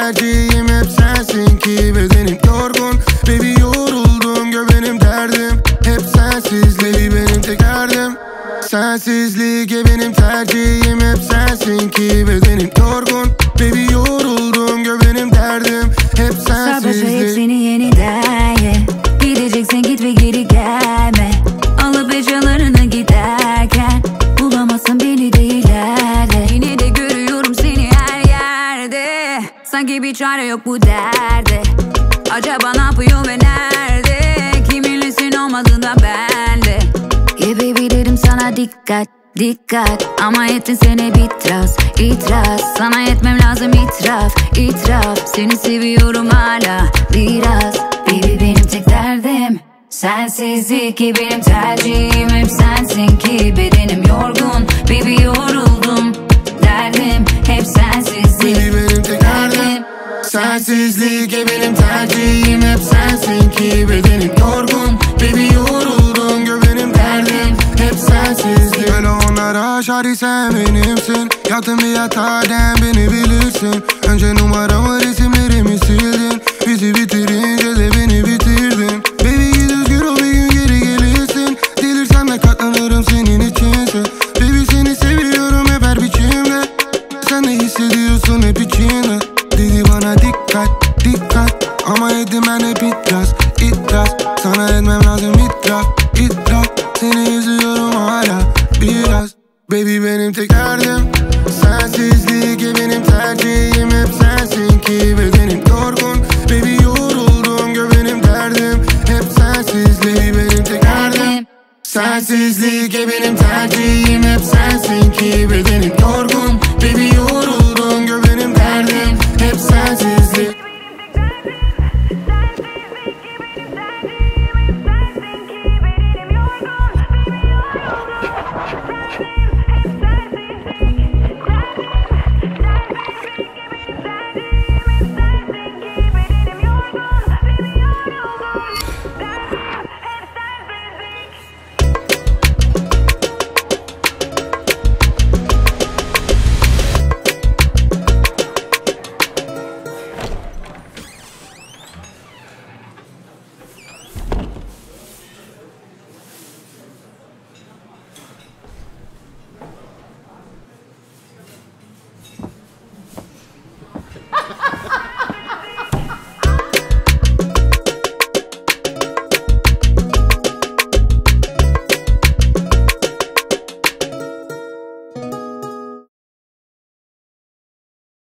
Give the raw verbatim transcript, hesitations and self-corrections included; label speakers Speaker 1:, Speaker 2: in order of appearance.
Speaker 1: tercihim hep sensin ki bedenim yorgun. Baby yoruldum, gör benim derdim hep sensizliği benim tek derdim. Sensizlik benim tercihim hep sensin ki bedenim yorgun. Baby yoruldum, gör benim derdim hep sensizlik.
Speaker 2: Sabah hep seni yeniden ye. Gideceksen git ve geri gelme. Alıp eşyalarını giderken bulamazsın beni de ileride. Yine de görüyorum seni her yerde. Sanki bir çare yok bu derde. Acaba ne yapıyor ve nerede? Kiminlesin olmadığında bende. Yeah baby dedim sana dikkat, dikkat. Ama ettin seni itiraz, itiraz. Sana yetmem lazım itiraf, itiraf. Seni seviyorum hala biraz. Baby benim tek derdim sensizlik ki benim tercihim hep sensin ki bedenim yorgun. Baby yoruldum, derdim hep sensizlik.
Speaker 1: Baby benim tek derdim sensizlik benim tercihim hep sensin ki bedenim yorgun. Baby yoruldum, gör benim derdim hep sensizlik. Böyle onlara şari sen benimsin. Yattın bir yatağdan beni bilirsin. Önce numaramı resimlerimi sildin. Bizi bitirince de beni bitirdin. Baby git özgür ol, bir gün geri gelirsin. Delirsem de katlanırım senin içinse. Baby seni seviyorum hep her biçimde. Sen de hissediyorsun hep içinde. Dedi bana dikkat, dikkat. Ama ettim ben hep itiraz, itiraz. Sana etmem lazım itiraf, itiraf. Seni üzüyorum hala biraz. Baby benim tek derdim sensizlik benim tercihim hep sensin ki bedenim yorgun. Baby yoruldum, gör benim derdim hep sensizlik benim tek derdim sensizlik benim